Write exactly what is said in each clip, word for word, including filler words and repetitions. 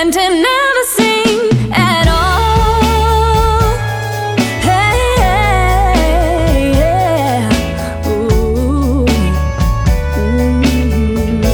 than to never sing at all. Hey, hey, yeah. Ooh, mm.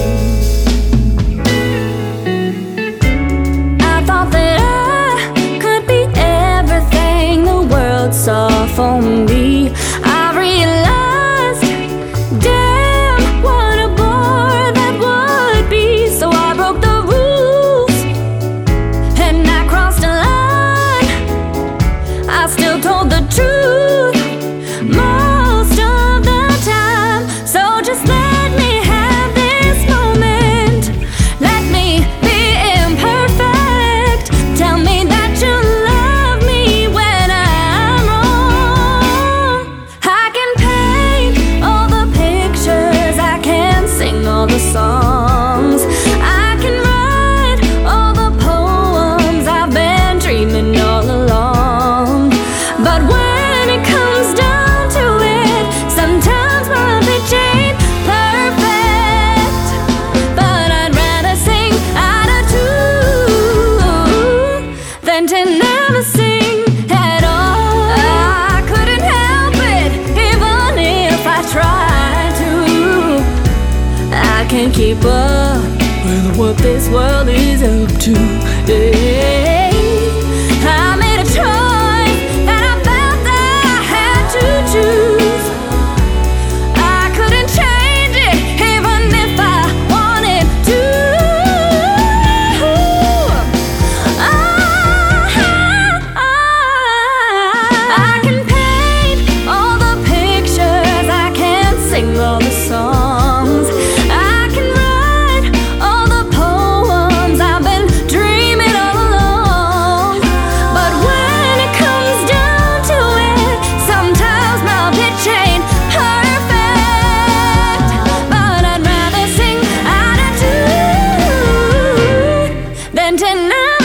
I thought that I could be everything the world saw for me. I realized, damn, what a bore that would be. So I broke the rules and I crossed a line. I still told the truth most of the time. So just let me have this moment. Let me be imperfect. Tell me that you love me when I'm wrong. I can paint all the pictures, I can sing all the songs, I can write all the poems I've been dreaming all along. But when it comes down to it, sometimes my pitch ain't perfect. But I'd rather sing out of tune than to never sing at all. I couldn't help it, even if I tried to. I can't keep up with what this world is up to. Yeah. I made a choice and I felt that I had to choose. I couldn't change it even if I wanted to. I, I can paint all the pictures, I can sing all the songs, I can write all the poems I've been dreaming all along. But when it comes down to it, sometimes my pitch ain't perfect. But I'd rather sing out of tune than to never